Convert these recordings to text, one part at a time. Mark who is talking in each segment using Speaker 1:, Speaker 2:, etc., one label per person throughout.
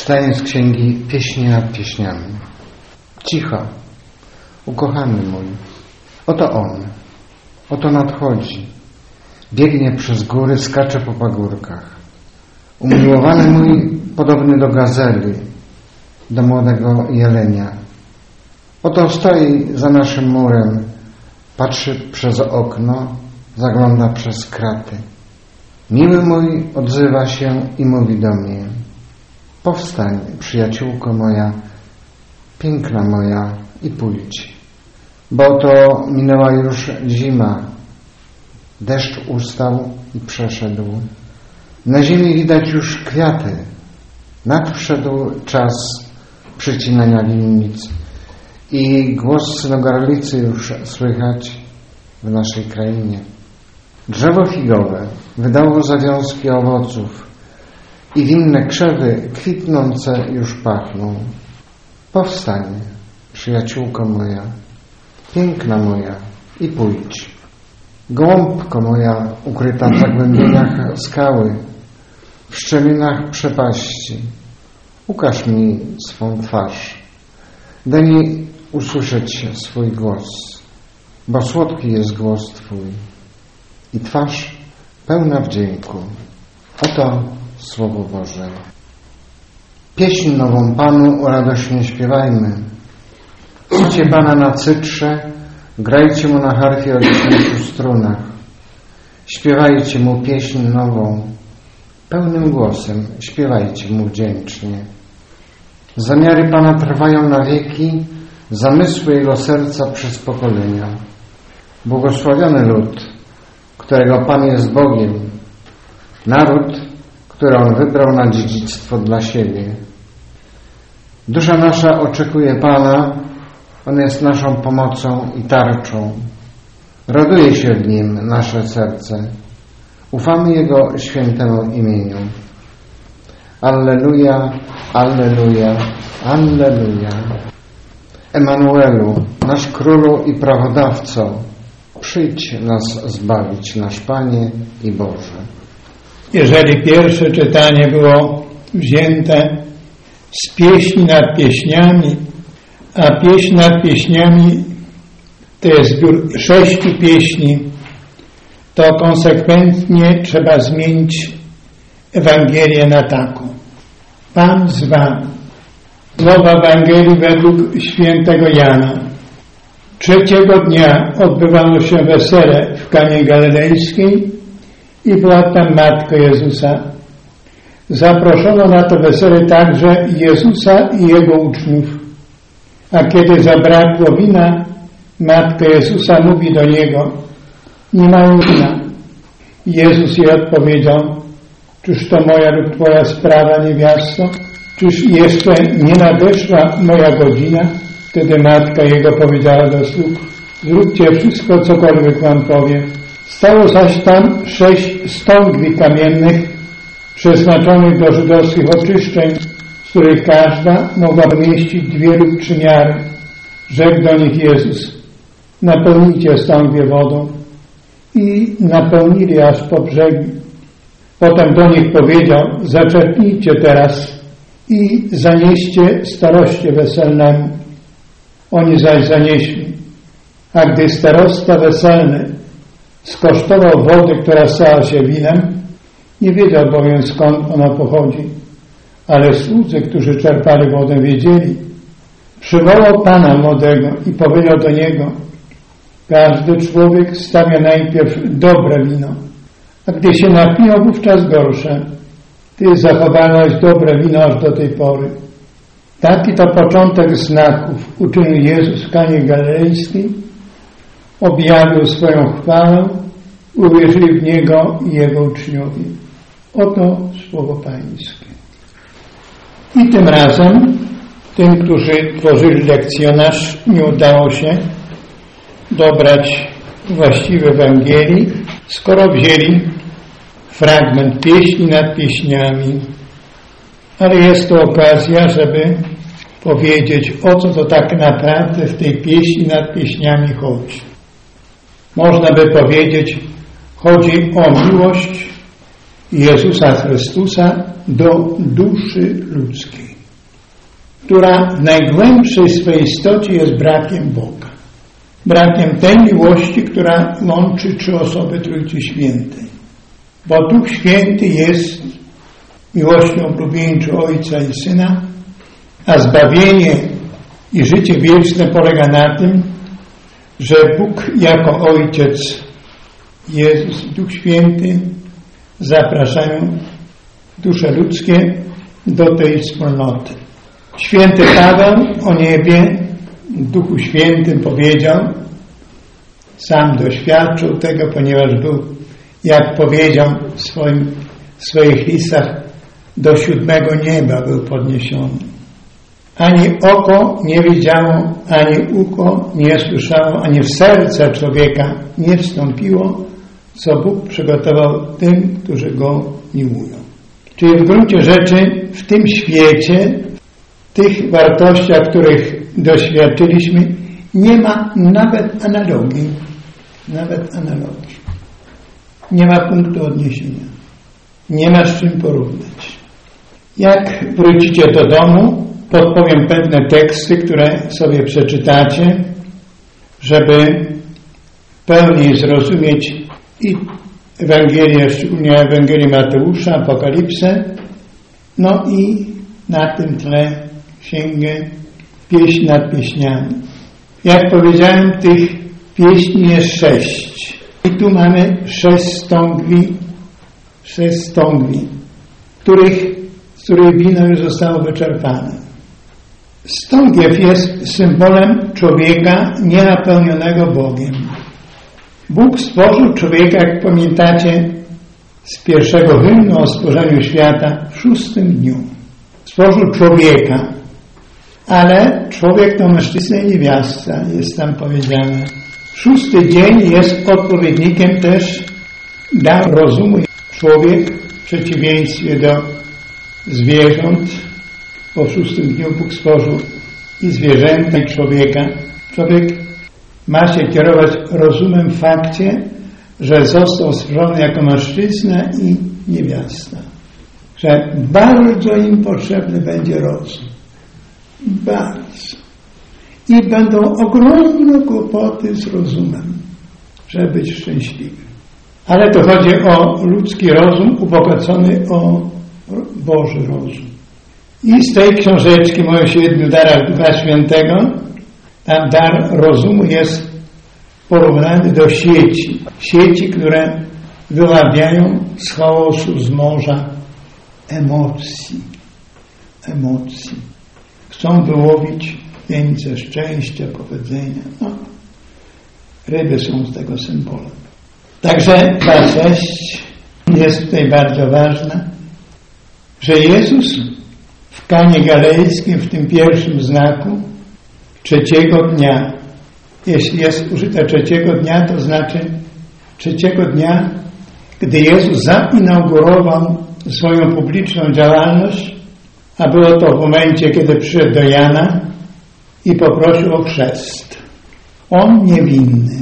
Speaker 1: Czytanie z księgi Pieśni nad pieśniami. Cicho, ukochany mój, oto on, oto nadchodzi, biegnie przez góry, skacze po pagórkach. Umiłowany mój, podobny do gazeli, do młodego jelenia. Oto stoi za naszym murem, patrzy przez okno, zagląda przez kraty. Miły mój odzywa się i mówi do mnie: powstań, przyjaciółko moja, piękna moja, i pójdź, bo to minęła już zima, deszcz ustał i przeszedł. Na ziemi widać już kwiaty, nadszedł czas przycinania winnic i głos synogarlicy już słychać w naszej krainie. Drzewo figowe wydało zawiązki owoców i winne krzewy kwitnące już pachną. Powstań, przyjaciółko moja, piękna moja, i pójdź. Gołąbko moja, ukryta w zagłębieniach skały, w szczelinach przepaści, ukaż mi swą twarz. Daj mi usłyszeć swój głos, bo słodki jest głos Twój i twarz pełna wdzięku. Oto Słowo Boże. Pieśń nową Panu radośnie śpiewajmy. Słuchajcie Pana na cytrze, grajcie Mu na harfie o 10 strunach. Śpiewajcie Mu pieśń nową, pełnym głosem śpiewajcie Mu wdzięcznie. Zamiary Pana trwają na wieki, zamysły Jego serca przez pokolenia. Błogosławiony lud, którego Pan jest Bogiem, naród, który On wybrał na dziedzictwo dla siebie. Dusza nasza oczekuje Pana, On jest naszą pomocą i tarczą. Raduje się w Nim nasze serce. Ufamy Jego świętemu imieniu. Alleluja, alleluja, alleluja. Emanuelu, nasz Królu i Prawodawco, przyjdź nas zbawić, nasz Panie i Boże.
Speaker 2: Jeżeli pierwsze czytanie było wzięte z pieśni nad pieśniami, a pieśń nad pieśniami to jest zbiór 6 pieśni, to konsekwentnie trzeba zmienić Ewangelię na taką: Pan z wami. Słowa Ewangelii według świętego Jana. 3 dnia odbywano się wesele w Kanie Galilejskiej i była tam Matka Jezusa. Zaproszono na to wesele także Jezusa i Jego uczniów. A kiedy zabrakło wina, Matka Jezusa mówi do Niego: nie mają wina. Jezus jej odpowiedział: czyż to moja lub Twoja sprawa, niewiasto? Czyż jeszcze nie nadeszła moja godzina? Wtedy Matka Jego powiedziała do sług: zróbcie wszystko, cokolwiek Wam powie. Stało zaś tam 6 stągwi kamiennych, przeznaczonych do żydowskich oczyszczeń, z których każda mogła pomieścić 2 lub 3 miary. Rzekł do nich Jezus: napełnijcie stągwie wodą. I napełnili aż po brzegi. Potem do nich powiedział: zaczerpnijcie teraz i zanieście staroście weselnemu. Oni zaś zanieśli. A gdy starosta weselny skosztował wody, która stała się winem, nie wiedział bowiem, skąd ona pochodzi, ale słudzy, którzy czerpali wodę, wiedzieli. Przywołał Pana młodego i powiedział do niego: każdy człowiek stawia najpierw dobre wino, a gdy się napiją, wówczas gorsze. Ty zachowałeś dobre wino aż do tej pory. Taki to początek znaków uczynił Jezus w Kanie Galilejskiej. Objawił swoją chwałę, uwierzyli w Niego i Jego uczniowie. Oto Słowo Pańskie. I tym razem tym, którzy tworzyli lekcjonarz, nie udało się dobrać właściwej Ewangelii, skoro wzięli fragment pieśni nad pieśniami. Ale jest to okazja, żeby powiedzieć, o co to tak naprawdę w tej pieśni nad pieśniami chodzi. Można by powiedzieć, chodzi o miłość Jezusa Chrystusa do duszy ludzkiej. która w najgłębszej swojej istocie jest brakiem Boga. Brakiem tej miłości, która łączy trzy osoby Trójcy Świętej. Bo Duch Święty jest miłością oblubieńczą Ojca i Syna, a zbawienie i życie wieczne polega na tym, że Bóg jako Ojciec, Jezus i Duch Święty zapraszają dusze ludzkie do tej wspólnoty. Święty Paweł o niebie w Duchu Świętym powiedział, sam doświadczył tego, ponieważ był, jak powiedział w swoich listach, do 7. nieba był podniesiony. Ani oko nie widziało, ani ucho nie słyszało, ani w serce człowieka nie wstąpiło, co Bóg przygotował tym, którzy Go miłują. Czyli w gruncie rzeczy w tym świecie, tych wartościach, których doświadczyliśmy, nie ma nawet analogii. Nawet analogii. Nie ma punktu odniesienia. Nie ma z czym porównać. Jak wrócicie do domu, podpowiem pewne teksty, które sobie przeczytacie, żeby pełniej zrozumieć i Ewangelię, szczególnie Ewangelię Mateusza, Apokalipsę, no i na tym tle księgę Pieśń nad pieśniami. Jak powiedziałem, tych pieśni jest 6. I tu mamy 6 stągwi, z których wino już zostało wyczerpane. Stągiew jest symbolem człowieka nienapełnionego Bogiem. Bóg stworzył człowieka, jak pamiętacie, z pierwszego hymnu o stworzeniu świata w 6. dniu. Stworzył człowieka, ale człowiek to mężczyzna i niewiasta, jest tam powiedziane. 6. dzień jest odpowiednikiem też dla rozumu. Człowiek w przeciwieństwie do zwierząt, po 6. dniu Bóg stworzył i zwierzęta, i człowieka. Człowiek ma się kierować rozumem w fakcie, że został stworzony jako mężczyzna i niewiasta. Że bardzo im potrzebny będzie rozum. Bardzo. I będą ogromne kłopoty z rozumem, żeby być szczęśliwy. Ale to chodzi o ludzki rozum ubogacony o Boży rozum. I z tej książeczki mówię o 7 darach Ducha Świętego, tam dar rozumu jest porównany do sieci. Sieci, które wyławiają z chaosu, z morza emocji. Chcą wyłowić wieńce szczęścia, powodzenia. No, ryby są z tego symbolem. Także ta cześć jest tutaj bardzo ważna, że Jezus w Kanie Galilejskim, w tym pierwszym znaku, 3. dnia, jeśli jest użyte 3. dnia, to znaczy 3. dnia, gdy Jezus zainaugurował swoją publiczną działalność, a było to w momencie, kiedy przyszedł do Jana i poprosił o chrzest. On niewinny,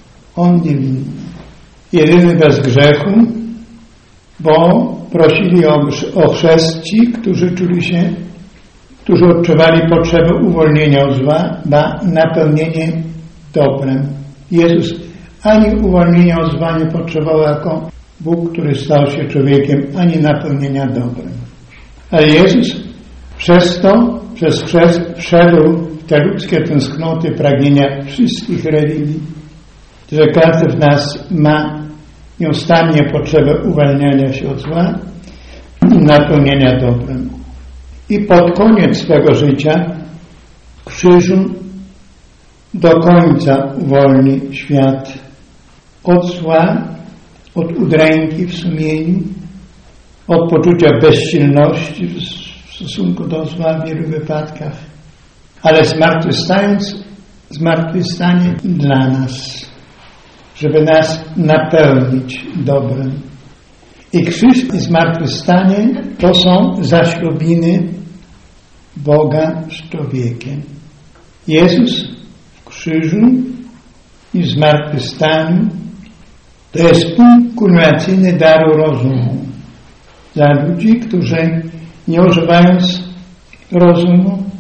Speaker 2: jedyny bez grzechu, bo prosili o chrzest ci, którzy odczuwali potrzebę uwolnienia od zła, napełnienie dobrem. Jezus ani uwolnienia od zła nie potrzebował jako Bóg, który stał się człowiekiem, ani napełnienia dobrem. Ale Jezus przez chrzest wszedł w te ludzkie tęsknoty, pragnienia wszystkich religii, że każdy w nas ma nieustannie potrzebę uwalniania się od zła i napełnienia dobrem. I pod koniec swego życia w krzyżu do końca uwolni świat od zła, od udręki w sumieniu, od poczucia bezsilności w stosunku do zła w wielu wypadkach, ale zmartwychwstanie dla nas, żeby nas napełnić dobrem. I krzyż i zmartwychwstanie to są zaślubiny Boga z człowiekiem. Jezus w krzyżu i zmartwychwstaniu to jest punkt kulminacyjny daru rozumu dla ludzi, którzy nie używając rozumu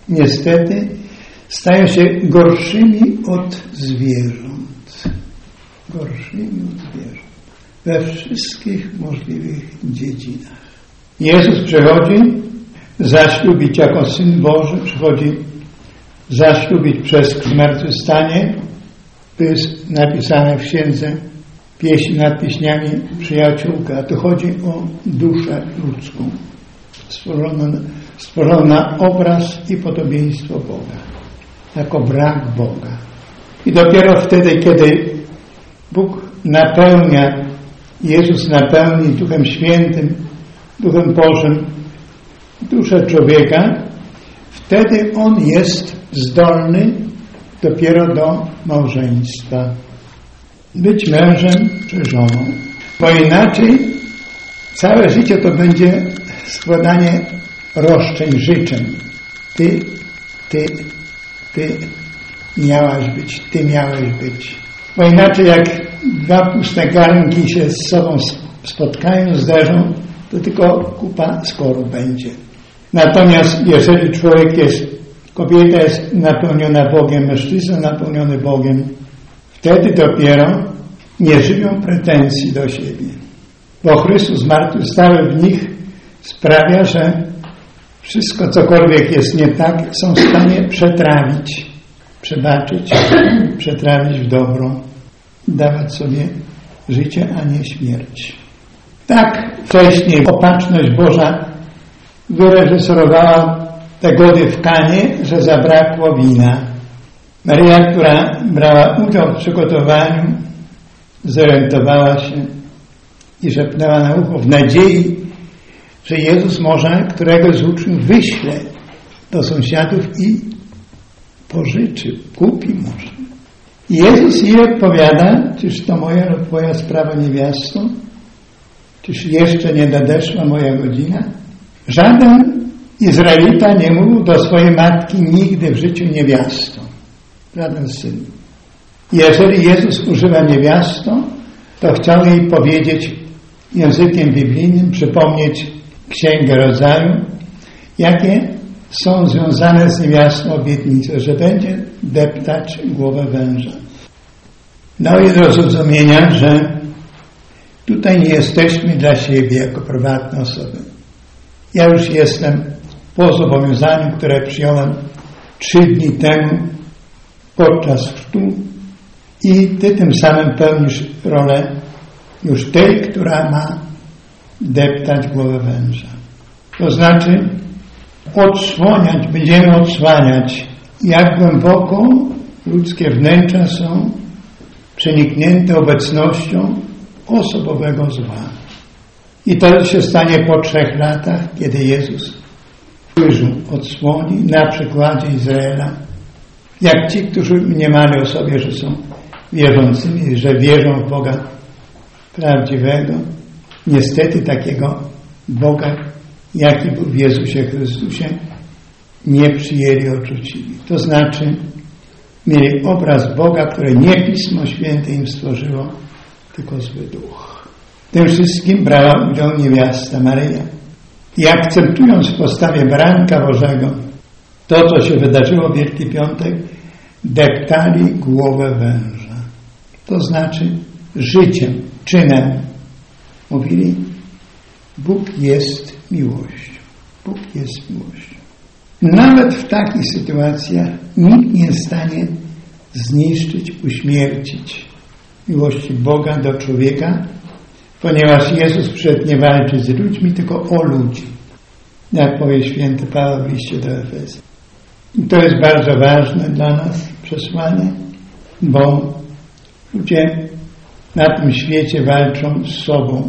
Speaker 2: niestety stają się gorszymi od zwierząt. Gorszymi od zwierząt. We wszystkich możliwych dziedzinach. Jezus przychodzi zaślubić jako Syn Boży, przychodzi zaślubić przez zmartwychwstanie. To jest napisane w księdze Pieśń nad pieśniami Przyjaciółka. A tu chodzi o duszę ludzką, stworzoną na obraz i podobieństwo Boga, jako brak Boga. I dopiero wtedy, kiedy Bóg napełnia, Jezus napełni Duchem Świętym, Duchem Bożym duszę człowieka, wtedy on jest zdolny dopiero do małżeństwa. Być mężem czy żoną. Bo inaczej całe życie to będzie składanie roszczeń, życzeń. Ty miałaś być, ty miałeś być. Bo inaczej jak dwa puste garnki się z sobą spotkają, zderzą, to tylko kupa skoru będzie. Natomiast jeżeli kobieta jest napełniona Bogiem, mężczyzna napełniony Bogiem, wtedy dopiero nie żywią pretensji do siebie. Bo Chrystus zmartwychwstały w nich sprawia, że wszystko, cokolwiek jest nie tak, są w stanie przetrawić, przebaczyć, przetrawić w dobro, dawać sobie życie, a nie śmierć. Tak wcześniej opatrzność Boża wyreżyserowała te gody w Kanie, że zabrakło wina. Maryja, która brała udział w przygotowaniu, zorientowała się i szepnęła na ucho w nadziei, że Jezus może któregoś z uczniów wyśle do sąsiadów i pożyczy, kupi może. I Jezus jej odpowiada: czyż to moja lub twoja sprawa, niewiasto? Czyż jeszcze nie nadeszła moja godzina? Żaden Izraelita nie mówił do swojej matki nigdy w życiu niewiasto. Żaden syn. Jeżeli Jezus używa niewiasto, to chciał jej powiedzieć językiem biblijnym, przypomnieć Księgę Rodzaju, jakie są związane z niewiastą obietnice, że będzie deptać głowę węża. Dał jej do zrozumienia, że tutaj nie jesteśmy dla siebie jako prywatne osoby. Ja już jestem po zobowiązaniu, które przyjąłem 3 dni temu podczas chrztu i ty tym samym pełnisz rolę już tej, która ma deptać głowę węża. To znaczy będziemy odsłaniać, jak głęboko ludzkie wnętrza są przeniknięte obecnością osobowego zła. I to się stanie po 3 latach, kiedy Jezus krzyżu odsłoni na przykładzie Izraela, jak ci, którzy mniemali o sobie, że są wierzącymi, że wierzą w Boga prawdziwego, niestety takiego Boga, jaki był w Jezusie Chrystusie, nie przyjęli, odrzucili. To znaczy mieli obraz Boga, który nie Pismo Święte im stworzyło, tylko zły duch. W tym wszystkim brała udział niewiasta Maryja. I akcentując w postawie baranka Bożego to, co się wydarzyło w Wielki Piątek, deptali głowę węża. To znaczy życiem, czynem. Mówili: Bóg jest miłością. Bóg jest miłością. Nawet w takich sytuacjach nikt nie jest w stanie zniszczyć, uśmiercić miłości Boga do człowieka, ponieważ Jezus przyszedł nie walczyć z ludźmi, tylko o ludzi. Jak powie święty Paweł w liście do Efezjan. I to jest bardzo ważne dla nas przesłanie, bo ludzie na tym świecie walczą z sobą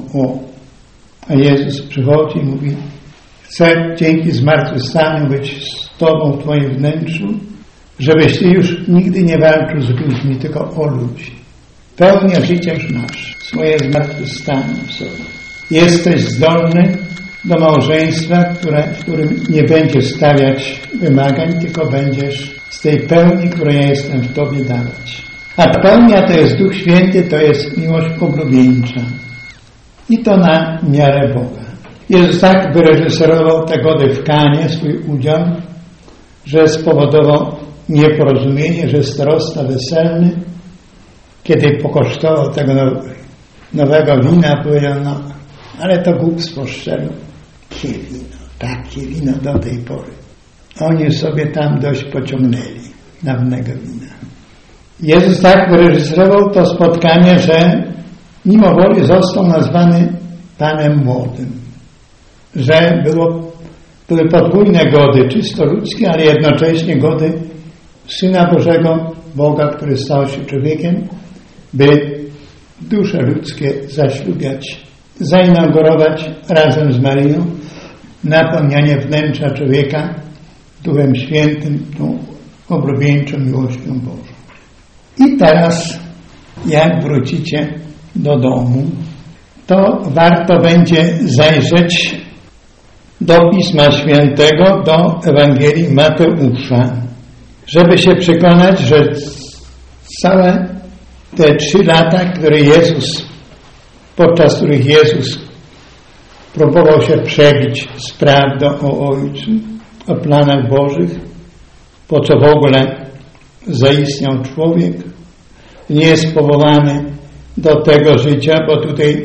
Speaker 2: a Jezus przychodzi i mówi: chcę dzięki zmartwychwstaniu być z Tobą w Twoim wnętrzu, żebyś Ty już nigdy nie walczył z ludźmi, tylko o ludzi. Pełnia życia już masz, swoje zmartwychwstanie w sobie. Jesteś zdolny do małżeństwa, w którym nie będziesz stawiać wymagań, tylko będziesz z tej pełni, którą ja jestem w Tobie, dawać. A pełnia to jest Duch Święty, to jest miłość oblubieńcza. I to na miarę Boga. Jezus tak wyreżyserował te gody w Kanie, swój udział, że spowodował nieporozumienie, że starosta weselny, kiedy pokosztował tego nowego wina, powiedział, no, ale to głupstwo szczerze. Takie wino do tej pory. Oni sobie tam dość pociągnęli dawnego wina. Jezus tak wyreżyserował to spotkanie, że mimo woli został nazwany Panem Młodym. Że były podwójne gody, czysto ludzkie, ale jednocześnie gody Syna Bożego, Boga, który stał się człowiekiem, by dusze ludzkie zaślubiać, zainaugurować razem z Maryją napełnianie wnętrza człowieka Duchem Świętym, tą oblubieńczą miłością Bożą. I teraz, jak wrócicie do domu, to warto będzie zajrzeć do Pisma Świętego, do Ewangelii Mateusza, żeby się przekonać, że całe te 3 lata, podczas których Jezus próbował się przebić z prawdą o Ojcu, o planach Bożych, po co w ogóle zaistniał człowiek, nie jest powołany do tego życia, bo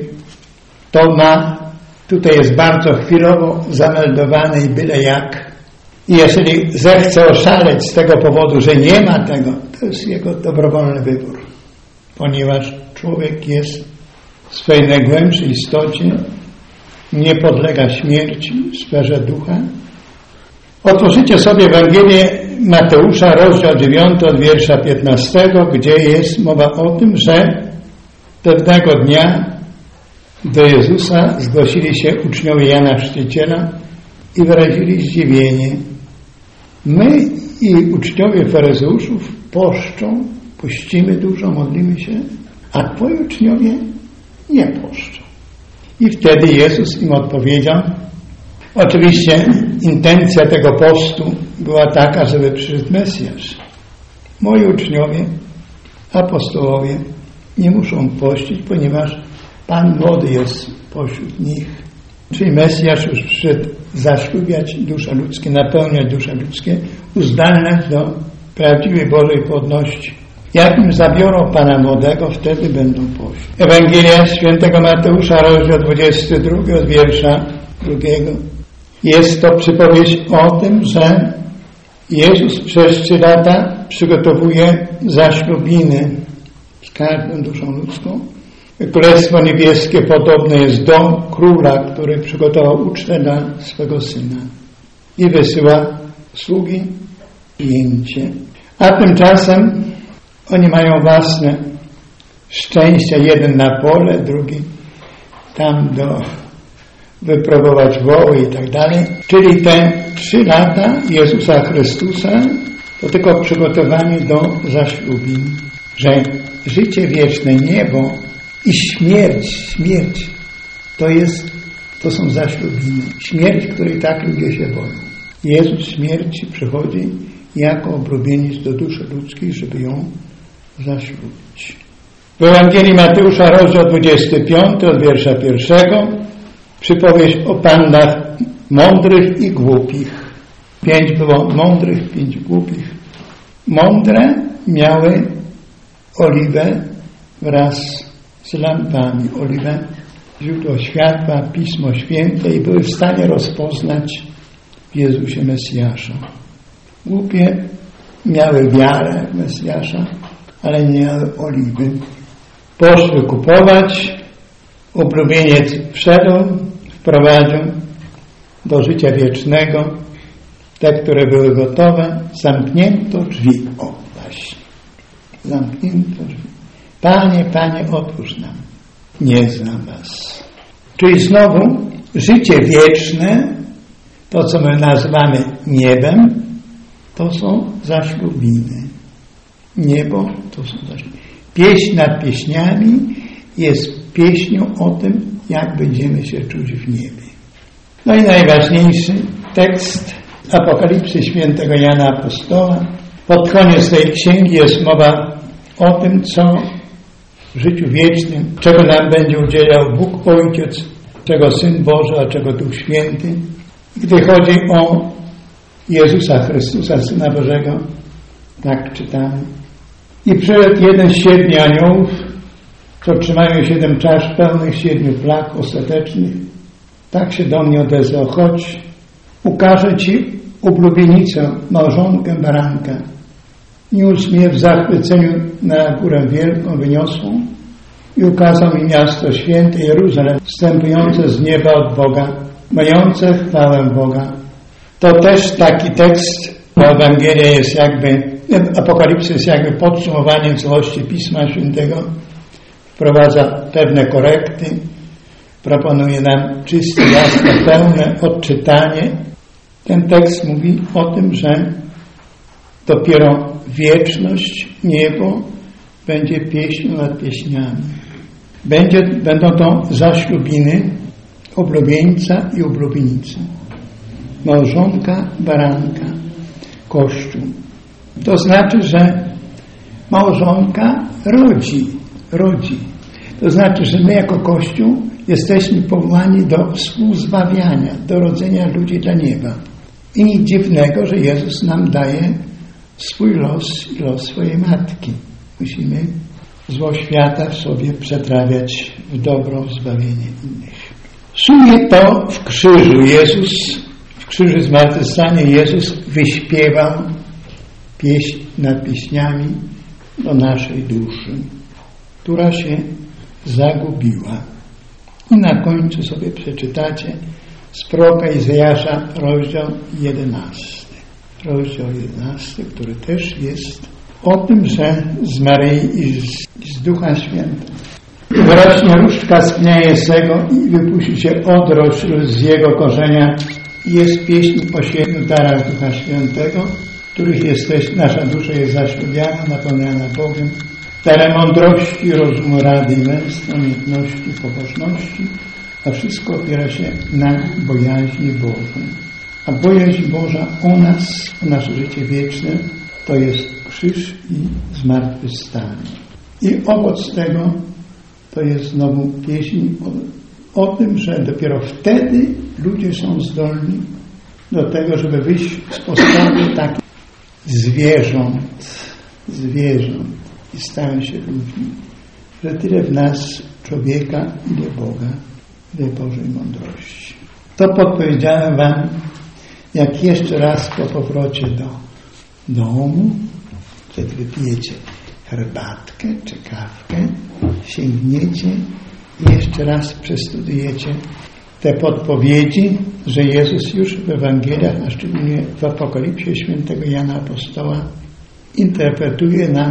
Speaker 2: tutaj jest bardzo chwilowo zameldowany i byle jak. I jeżeli zechce oszaleć z tego powodu, że nie ma tego, to jest jego dobrowolny wybór. Ponieważ człowiek jest w swojej najgłębszej istocie, nie podlega śmierci w sferze ducha. Otworzycie sobie Ewangelię Mateusza, rozdział 9 od wiersza 15, gdzie jest mowa o tym, że pewnego dnia do Jezusa zgłosili się uczniowie Jana Chrzciciela i wyrazili zdziwienie. My i uczniowie faryzeuszów pościmy dużo, modlimy się, a twoi uczniowie nie poszczą. I wtedy Jezus im odpowiedział. Oczywiście intencja tego postu była taka, żeby przyszedł Mesjasz. Moi uczniowie, apostołowie nie muszą pościć, ponieważ Pan młody jest pośród nich. Czyli Mesjasz już przyszedł zaślubiać dusze ludzkie, napełniać dusze ludzkie, uzdalniać do prawdziwej Bożej płodności. Jak im zabiorą Pana młodego, wtedy będą pościć. Ewangelia Świętego Mateusza, rozdział 22, od wiersza 2. Jest to przypowieść o tym, że Jezus przez 3 lata przygotowuje zaślubiny z każdą duszą ludzką. Królestwo Niebieskie podobne jest do króla, który przygotował ucztę dla swego syna i wysyła sługi przyjęcie. A tymczasem oni mają własne szczęścia, jeden na pole, drugi tam wypróbować woły i tak dalej. Czyli te 3 lata Jezusa Chrystusa to tylko przygotowanie do zaślubin, że życie wieczne, niebo i śmierć to są zaślubiny. Śmierć, której tak ludzie się boją. Jezus śmierci przychodzi jako oblubieniec do duszy ludzkiej, żeby ją zaślubić. W Ewangelii Mateusza, rozdział 25, od wiersza 1, przypowieść o pannach mądrych i głupich. 5 było mądrych, 5 głupich. Mądre miały oliwę wraz z lampami. Oliwę, źródło światła, Pismo Święte i były w stanie rozpoznać w Jezusie Mesjasza. Głupie miały wiarę w Mesjasza, ale nie miały oliwy. Poszły kupować, oblubieniec wszedł, wprowadził do życia wiecznego te, które były gotowe, zamknięto drzwi. O, właśnie. Zamknięto drzwi. Panie, Panie, otwórz nam. Nie znam was. Czyli znowu życie wieczne, to co my nazywamy niebem, to są zaślubiny. Niebo to są zaślubiny. Pieśń nad pieśniami jest pieśnią o tym, jak będziemy się czuć w niebie. No i najważniejszy tekst Apokalipsy Świętego Jana Apostoła. Pod koniec tej księgi jest mowa o tym, co w życiu wiecznym, czego nam będzie udzielał Bóg Ojciec, czego Syn Boży, a czego Duch Święty. Gdy chodzi o Jezusa Chrystusa, Syna Bożego. Tak czytamy. I przyszedł jeden z 7 aniołów, co trzymają 7 czasz pełnych 7 plag ostatecznych. Tak się do mnie odezwał: chodź, ukażę Ci oblubienicę, małżonkę baranka. Niósł mnie w zachwyceniu na górę wielką, wyniosłą i ukazał mi miasto święte Jeruzalem, wstępujące z nieba od Boga, mające chwałę Boga. To też taki tekst, bo Ewangelia jest jakby, Apokalipsa jest jakby podsumowaniem całości Pisma Świętego. Wprowadza pewne korekty, proponuje nam czyste, jasne, pełne odczytanie. Ten tekst mówi o tym, że dopiero wieczność, niebo będzie pieśnią nad pieśniami. Będą to zaślubiny oblubieńca i oblubienicy. Małżonka, baranka, Kościół. To znaczy, że małżonka rodzi. To znaczy, że my jako Kościół jesteśmy powołani do współzbawiania, do rodzenia ludzi dla nieba. I nic dziwnego, że Jezus nam daje swój los i los swojej matki. Musimy zło świata w sobie przetrawiać w dobro zbawienie innych. W sumie to w krzyżu zmartwychwstania Jezus wyśpiewał pieśń nad pieśniami do naszej duszy, która się zagubiła. I na końcu sobie przeczytacie z proroka Izajasza rozdział 11. Rozdział 11, który też jest o tym, że z Maryi i z Ducha Świętego wyrośnie różdżka z pnia Jesego i wypuści się odrość z jego korzenia. Jest pieśń o 7 darach Ducha Świętego, których nasza dusza jest zaślubiana, napełniana Bogiem, darem mądrości, rozumu, rady i męstwa, umiejętności, pobożności, a wszystko opiera się na bojaźni Bożej. A bojaźń Boża o nas, o nasze życie wieczne, to jest krzyż i zmartwychwstanie. I owoc tego to jest znowu pieśń o tym, że dopiero wtedy ludzie są zdolni do tego, żeby wyjść z postawy takich zwierząt i stają się ludźmi. Że tyle w nas człowieka, ile Boga, ile Bożej mądrości. To podpowiedziałem wam, jak jeszcze raz po powrocie do domu, kiedy wypijecie herbatkę czy kawkę, sięgniecie i jeszcze raz przestudiujecie te podpowiedzi, że Jezus już w Ewangeliach, a szczególnie w Apokalipsie świętego Jana Apostoła, interpretuje nam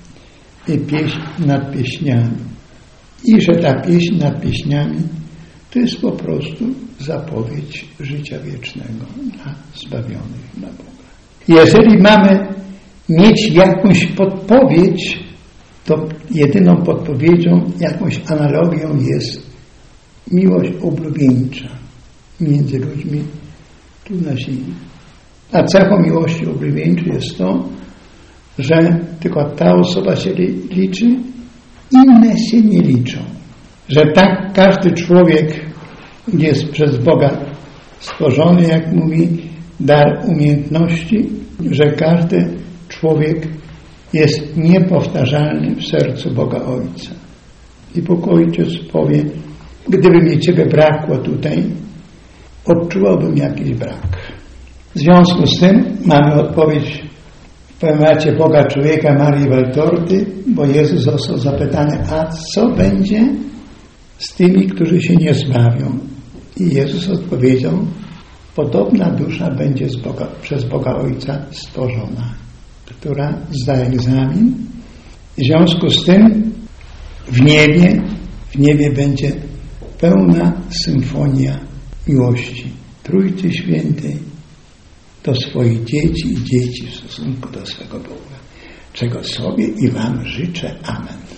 Speaker 2: pieśń nad pieśniami. I że ta pieśń nad pieśniami to jest po prostu zapowiedź życia wiecznego dla zbawionych, dla Boga. Jeżeli mamy mieć jakąś podpowiedź, to jedyną podpowiedzią, jakąś analogią jest miłość oblubieńcza między ludźmi tu na ziemi. A cechą miłości oblubieńczej jest to, że tylko ta osoba się liczy, inne się nie liczą. Że tak każdy człowiek jest przez Boga stworzony, jak mówi, dar umiejętności, że każdy człowiek jest niepowtarzalny w sercu Boga Ojca. I Bóg Ojciec powie: gdyby mi Ciebie brakło tutaj, odczułbym jakiś brak. W związku z tym mamy odpowiedź w poemacie Boga człowieka Marii Waltorty, bo Jezus został zapytany: a co będzie z tymi, którzy się nie zbawią? I Jezus odpowiedział: podobna dusza będzie przez Boga Ojca stworzona, która zda egzamin. W związku z tym w niebie będzie pełna symfonia miłości Trójcy Świętej do swoich dzieci i dzieci w stosunku do swego Boga, czego sobie i wam życzę. Amen.